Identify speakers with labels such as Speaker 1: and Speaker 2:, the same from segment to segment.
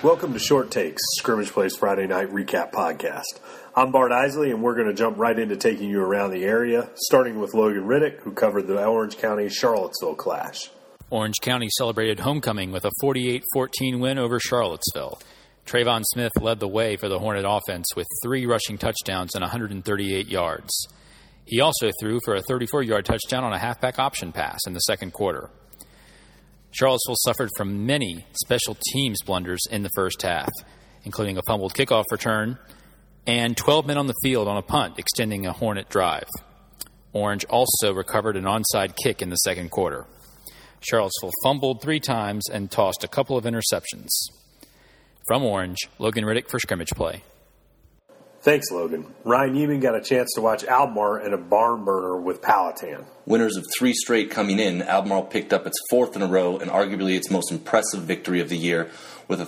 Speaker 1: Welcome to Short Takes, Scrimmage Play's Friday Night Recap Podcast. I'm Bart Isley, and we're going to jump right into taking you around the area, starting with Logan Riddick, who covered the Orange County-Charlottesville clash.
Speaker 2: Orange County celebrated homecoming with a 48-14 win over Charlottesville. Trayvon Smith led the way for the Hornet offense with 3 rushing touchdowns and 138 yards. He also threw for a 34-yard touchdown on a halfback option pass in the second quarter. Charlottesville suffered from many special teams blunders in the first half, including a fumbled kickoff return and 12 men on the field on a punt, extending a Hornet drive. Orange also recovered an onside kick in the second quarter. Charlottesville fumbled 3 times and tossed a couple of interceptions. From Orange, Logan Riddick for Scrimmage Play.
Speaker 1: Thanks, Logan. Ryan Neiman got a chance to watch Albemarle in a barn burner with Powhatan.
Speaker 3: Winners of 3 straight coming in, Albemarle picked up its 4th in a row and arguably its most impressive victory of the year with a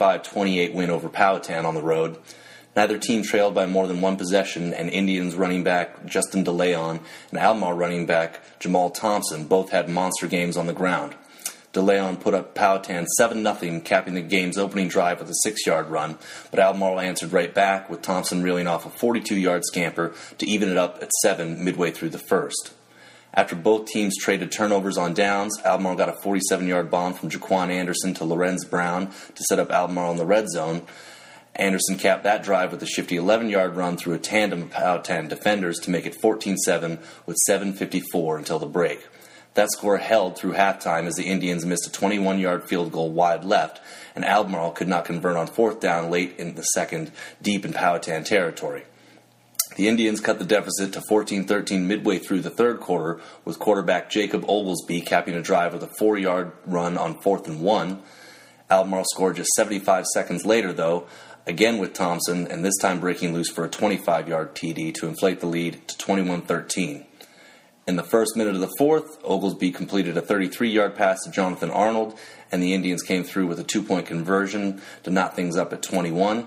Speaker 3: 35-28 win over Powhatan on the road. Neither team trailed by more than 1 possession, and Indians running back Justin DeLeon and Albemarle running back Jamal Thompson both had monster games on the ground. DeLeon put up Powhatan 7-0, capping the game's opening drive with a 6-yard run, but Albemarle answered right back with Thompson reeling off a 42-yard scamper to even it up at 7 midway through the first. After both teams traded turnovers on downs, Albemarle got a 47-yard bomb from Jaquan Anderson to Lorenz Brown to set up Albemarle in the red zone. Anderson capped that drive with a shifty 11-yard run through a tandem of Powhatan defenders to make it 14-7 with 7:54 until the break. That score held through halftime as the Indians missed a 21-yard field goal wide left, and Albemarle could not convert on 4th down late in the second, deep in Powhatan territory. The Indians cut the deficit to 14-13 midway through the third quarter, with quarterback Jacob Oglesby capping a drive with a 4-yard run on 4th and 1. Albemarle scored just 75 seconds later, though, again with Thompson, and this time breaking loose for a 25-yard TD to inflate the lead to 21-13. In the first minute of the fourth, Oglesby completed a 33-yard pass to Jonathan Arnold, and the Indians came through with a 2-point conversion to knot things up at 21.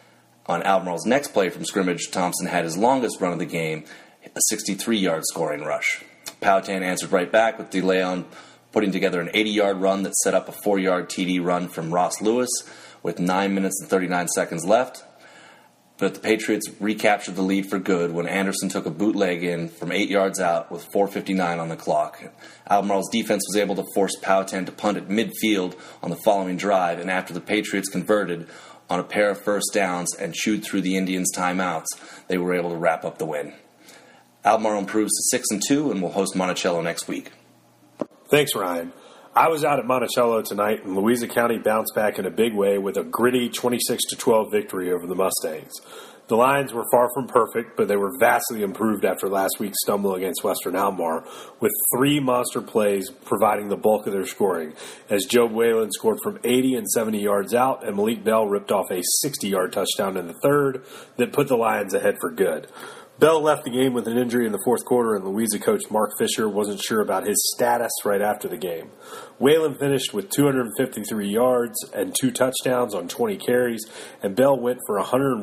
Speaker 3: On Albemarle's next play from scrimmage, Thompson had his longest run of the game, a 63-yard scoring rush. Powhatan answered right back with DeLeon putting together an 80-yard run that set up a 4-yard TD run from Ross Lewis with 9 minutes and 39 seconds left. But the Patriots recaptured the lead for good when Anderson took a bootleg in from 8 yards out with 4:59 on the clock. Albemarle's defense was able to force Powhatan to punt at midfield on the following drive, and after the Patriots converted on a pair of first downs and chewed through the Indians' timeouts, they were able to wrap up the win. Albemarle improves to 6-2 and will host Monticello next week.
Speaker 1: Thanks, Ryan. I was out at Monticello tonight, and Louisa County bounced back in a big way with a gritty 26-12 victory over the Mustangs. The Lions were far from perfect, but they were vastly improved after last week's stumble against Western Albemarle, with 3 monster plays providing the bulk of their scoring, as Joe Whalen scored from 80 and 70 yards out, and Malik Bell ripped off a 60-yard touchdown in the third that put the Lions ahead for good. Bell left the game with an injury in the fourth quarter, and Louisa coach Mark Fisher wasn't sure about his status right after the game. Whalen finished with 253 yards and 2 touchdowns on 20 carries, and Bell went for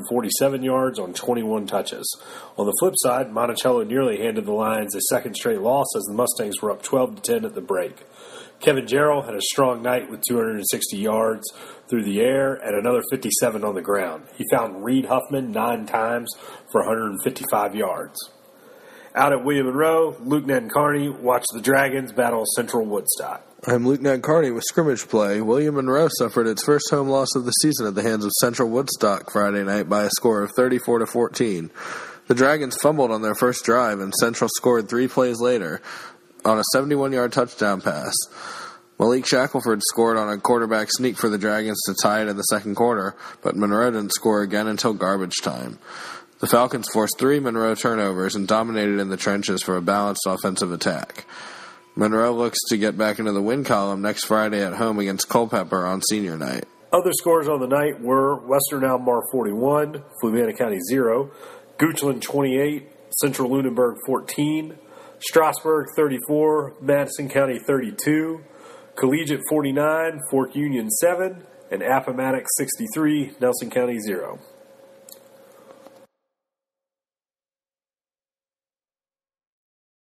Speaker 1: 147 yards on 21 touches. On the flip side, Monticello nearly handed the Lions a second straight loss as the Mustangs were up 12-10 at the break. Kevin Jarrell had a strong night with 260 yards through the air and another 57 on the ground. He found Reed Huffman 9 times for 155 yards. Out at William Monroe, Luke Nancarney watched the Dragons battle Central Woodstock.
Speaker 4: I'm Luke Nancarney with Scrimmage Play. William Monroe suffered its first home loss of the season at the hands of Central Woodstock Friday night by a score of 34-14. The Dragons fumbled on their first drive, and Central scored 3 plays later on a 71-yard touchdown pass. Malik Shackelford scored on a quarterback sneak for the Dragons to tie it in the second quarter, but Monroe didn't score again until garbage time. The Falcons forced 3 Monroe turnovers and dominated in the trenches for a balanced offensive attack. Monroe looks to get back into the win column next Friday at home against Culpeper on senior night.
Speaker 1: Other scores on the night were Western Albemarle 41, Fluvanna County 0, Goochland 28, Central Lunenburg 14, Strasburg 34, Madison County 32, Collegiate 49, Fork Union 7, and Appomattox 63, Nelson County 0.